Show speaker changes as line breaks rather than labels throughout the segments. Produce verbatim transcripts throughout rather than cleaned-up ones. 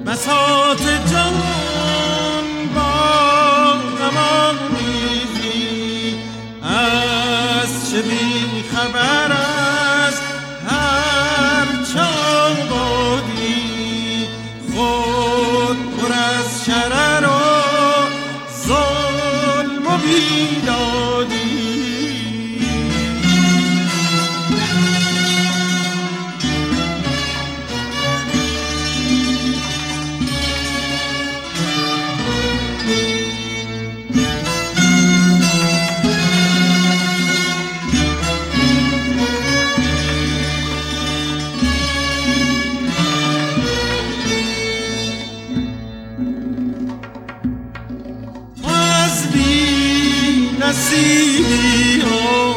بساط جان با امان میزی، از چه بی خبر است هر چان بادی، خود پر از شرر و ظلم و بیدادی. نصیبی ها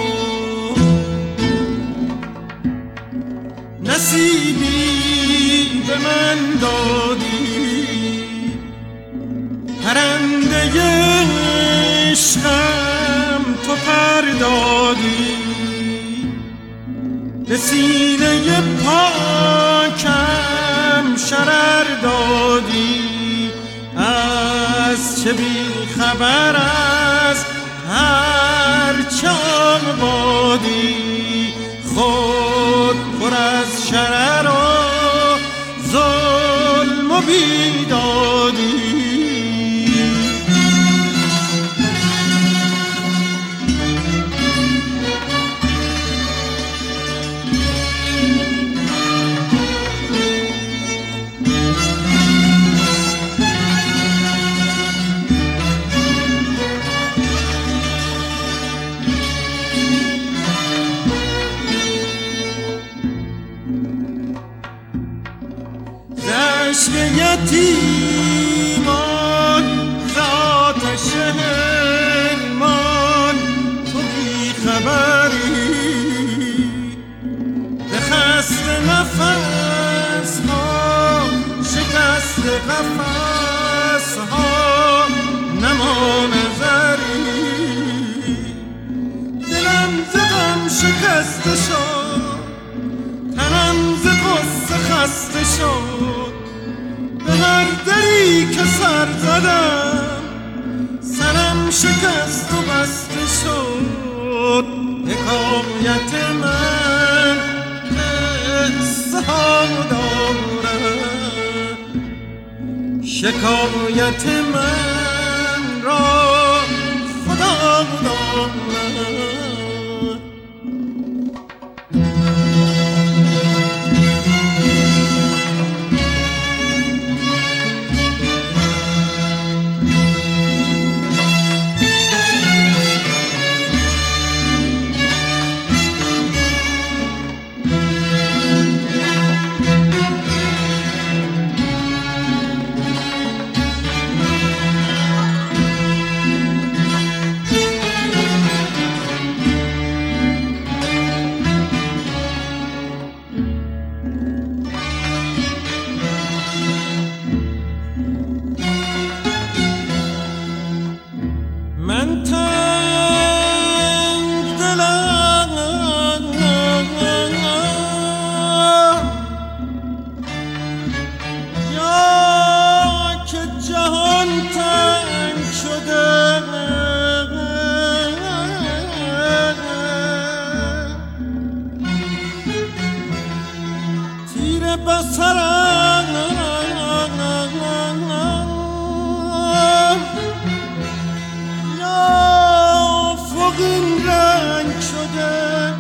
نصیبی به من دادی، پرنده عشقم تو پر دادی، به سینه پاکم شرر دادی، از چه بی خبر است هر چان بادی، خود پر از شرر و ظلم و بیدادی. عشق یتیمان ذات شهرمان تو بی خبری، به خست نفس ها شکست قفس ها نما نظری، دلم ز غم شکسته شد، تنم ز غصه خسته شد، به هر دری که سر زدم سرم شکست و بسته شد. حکایت من قصه ها دارد، شکایت من را خدا دارد. من تنگ دلم یا که جهان تنگ شده، تیر بصرم این رنگ شده،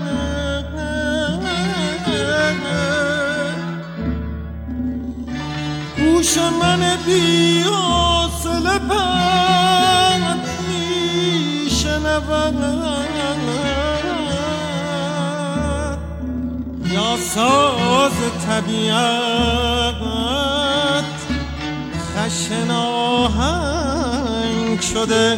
گوش من بی حوصله پند می شنود، یا ساز طبیعت خشن آهنگ شده.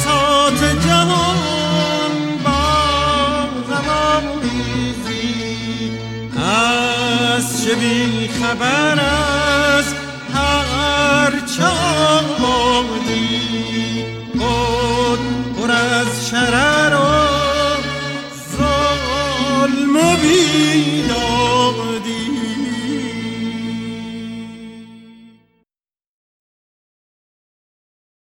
بساط جهان با غم آمیزی از چه بی خبر است هر چامدی خود پر از شرر و ظلم و بی